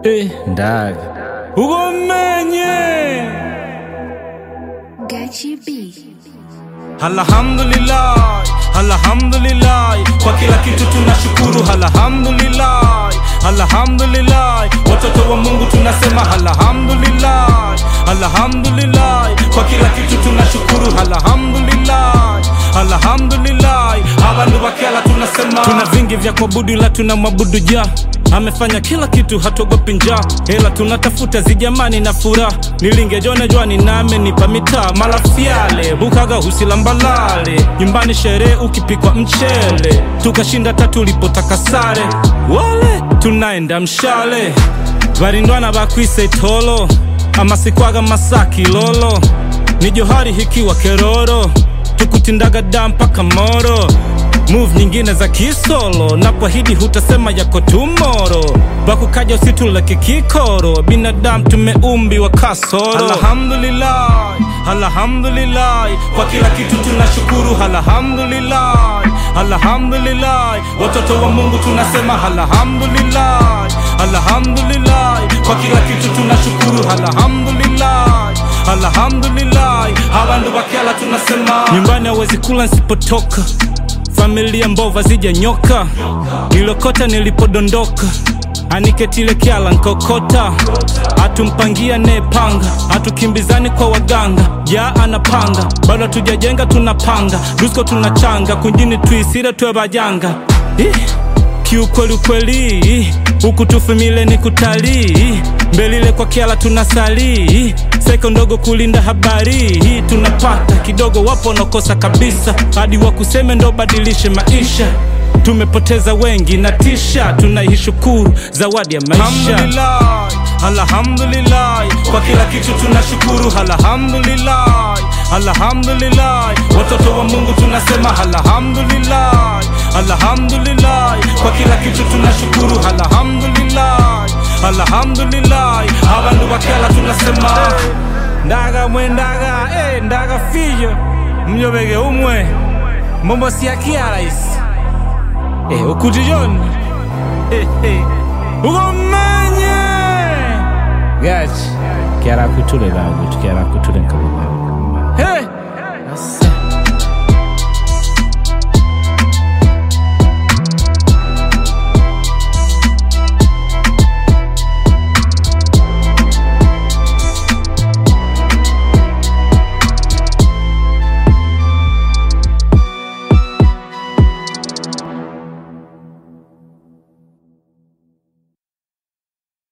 Ndaga ugomenye Gachi B. Alhamdulillah, alhamdulillah, kwa kila kitu tunashukuru. Alhamdulillah, alhamdulillah, watoto wa Mungu tunasema alhamdulillah, alhamdulillah, kwa kila kitu tunashukuru. Alhamdulillah, alhamdulillah, abantu bakela tunasema. Tuna vingi vya kuabudu ila tunamwabudu Jah. Amefanya kila kitu hatuogopi njaa, hela tunatafuta zijamani na furaha. Nilingejone jwani na amenipa mitaa, malafiale bukaga husilambalale. Nyumbani sherehe ukipikwa mchele, tukashinda tatu ulipotaka sare. Wale tunaenda mshale, barindwana bakwise tolo, amasikwaga masaki lolo. Ni johari hikiwa keroro, tukutindaga dampa kamoro. Move nyingine za kisolo, na kwa hidi hutasema yako tomorrow. Bakukaja usitule kikikoro, binadamu tumeumbi wa kasoro. Alhamdulillah, alhamdulillah, kwa kila kitu tunashukuru. Alhamdulillah, alhamdulillah, watoto wa Mungu tunasema alhamdulillah, alhamdulillah, kwa kila kitu tunashukuru. Alhamdulillah, alhamdulillah, abantu bakela tunasema. Nyumbani hawezi kula nsipotoka, familia mbova zija nyoka. Nilokota nilipodondoka, aniketile kiala nkokota. Atumpangia nepanga, atukimbizani kwa waganga. Ya anapanga, bado tujajenga tunapanga. Dusko tunachanga, kunjini tuisira tuwe bajanga. Kiukweli ukweli, huku tufumile ni kutalii. Mbelile kwa kiala tunasali, seko ndogo kulinda habari. Tunapata kidogo wapo nokosa kabisa, hadi wakuseme ndo badilishe maisha. Tumepoteza wengi na tisha, tunaishukuru zawadi ya maisha. Alhamdulillah, alhamdulillah, kwa kila kitu tunashukuru. Alhamdulillah, alhamdulillah, watoto wa Mungu tunasema alhamdulillah, alhamdulillah, kwa kila kitu tunashukuru. Alhamdulillah, alhamdulillah, abantu bakela tunasema. Ndaga mwendaga, ndaga fiyo, mnyobege umwe, mombo siakia rais. Ukujijoni, ugomenye. Gachi kiara kutule lagu, kiara kutule nkababa.